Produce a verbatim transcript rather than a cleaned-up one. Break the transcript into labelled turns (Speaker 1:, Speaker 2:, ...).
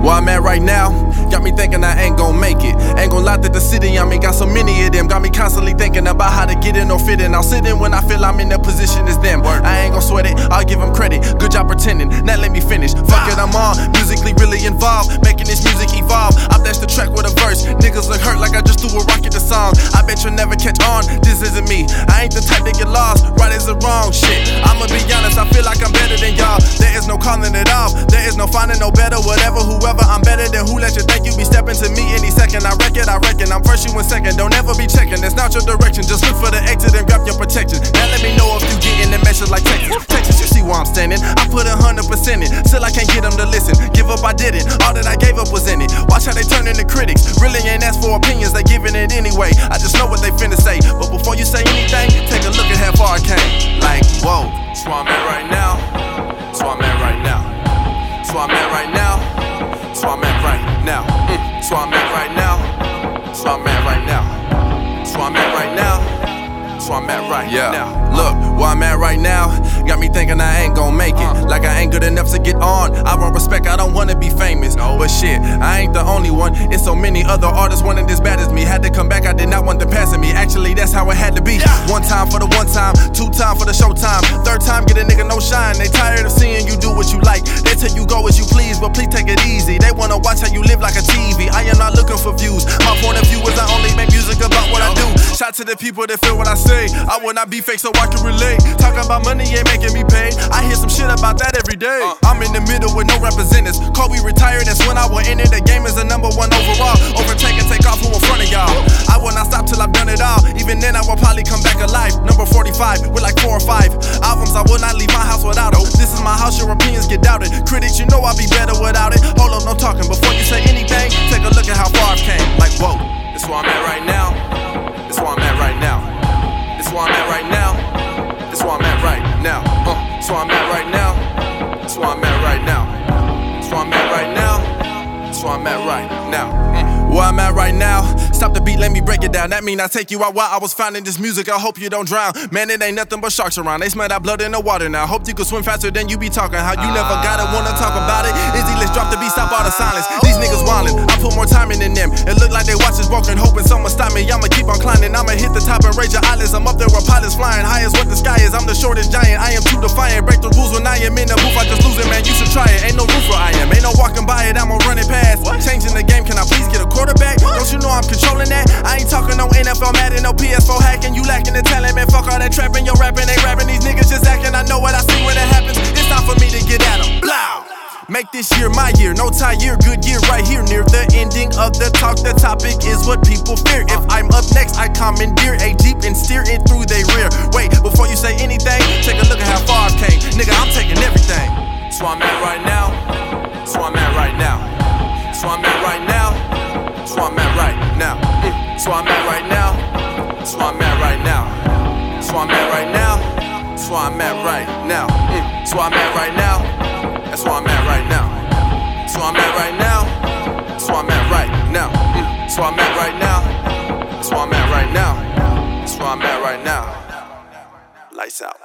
Speaker 1: Where I'm at right now, got me thinking I ain't gon' make it. Ain't gon' lie that the city I'm in got so many of them. Got me constantly thinking about how to get in or fit in. I'll sit in when I feel I'm in the position as them. I ain't gon' sweat it, I'll give them credit. Good job pretending, now let me finish. Fuck it, I'm on, musically really involved, making this music evolve. I dash the track with a verse, niggas look hurt like I just threw a rock at the song. I bet you'll never catch on, this isn't me. I ain't the type that get lost, right is the wrong shit. I'ma be honest, I feel like I'm better than y'all. There is no calling it off, there is no finding no better. Whatever, whoever, I'm better than who let you think you be stepping to me any second. I wreck it, I reckon, I'm first, you in second. Don't ever be checking, that's not your direction. Just look for the exit and grab your protection. Now let me know if you getting the message like Texas. Texas, you see where I'm standing. I put a hundred percent in, still I can't get them to listen. Give up, I didn't, all that I gave up was in it. Watch how they turn into critics, really ain't asked for opinions, they giving it anyway. I just know what they finna say, but before you say anything, take a look at how far I came. Like, whoa, that's where I'm at right now. That's where I'm at right now. That's where I'm at right now. That's where I'm at right now. Mm. That's where I'm at right now. That's where I'm at right now. That's where I'm at right now. That's where I'm at right yeah. now. Look, where I'm at right now got me thinking I ain't gon' make it. uh. Like I ain't good enough to get on. I want respect, I don't wanna be famous. no. But shit, I ain't the only one. It's so many other artists wanting as bad as me. Had to come back, I did not want them passing me. Actually, that's how it had to be. yeah. One time for the one time, two time for the showtime, third time get a nigga no shine. They tired of seeing you do what you like. They tell you go as you please, but please take it easy. They wanna watch how you live like a T V. I am not looking for views. My point of view is I only make music about what I do. Shout to the people that feel what I say. I will not be fake so I can relate. Talking about money ain't making me pay. I hear some shit about that every day. uh. I'm in the middle with no representatives. Kobe retired, that's when I will enter. The game is the number one overall. Overtake and take off who in front of y'all. I will not stop till I've done it all. Even then I will probably come back alive. Number forty-five with like four or five albums. I will not leave my house without it. This is my house, your opinions get doubted. Critics, you know I'll be better without it. Hold on, no talking. Before you say anything, take a look at how far I've came. Like whoa, this where I'm at right now. This where I'm at right now. This where I'm at right now. This where I'm at right now. Uh, this where I'm at right now. This where I'm at right now. This where I'm at right now. This where I'm at right now. Mm. Where I'm at right now, stop the beat, let me break it down. That mean I take you out while I was finding this music. I hope you don't drown. Man, it ain't nothing but sharks around. They smell that blood in the water now. Hope you can swim faster than you be talking. How you never gotta wanna talk about it. Izzy, let's drop the beat, stop all the silence. These niggas wildin', I put more time in than them. It look like they watch us broken, hoping someone stop me. I'ma keep on climbing, I'ma hit the top and raise your eyelids. I'm up there where pilots flying, high as what the sky is. I'm the shortest giant, I am too defiant. Break the rules when I am in the booth, I just lose it, man. You should try it, ain't no roof where I am. Ain't no walking by it, I'ma run it past. What? Changing the game, can I please get a quarterback? What? Don't you know I'm controlling that? I ain't talking no N F L Madden, no P S four hacking. You lacking the talent, man, fuck all that trapping. Yo rapping, ain't rapping, these niggas just acting. I know what I see when it happens. It's time for me to get at them. Blow! Make this year my year, no tie year, good year right here. Near the ending of the talk, the topic is what people fear. If I'm up next, I commandeer a Jeep and steer it through their rear. Wait, before you say anything, take a look at how far I've came. Nigga, I'm taking everything. That's where I'm at right now. That's where I'm at right now. That's where I'm at right now. That's where I'm at right now. Mm. That's where I'm at right now. That's where I'm at right now. That's where I'm at right now. That's where I'm at right now. Mm. That's where I'm at right now. That's where I'm at right now. That's where I'm at right now. That's where I'm at right now. Mm. That's where I'm at right now. That's where I'm at right now. That's where I'm at right now. Lights out.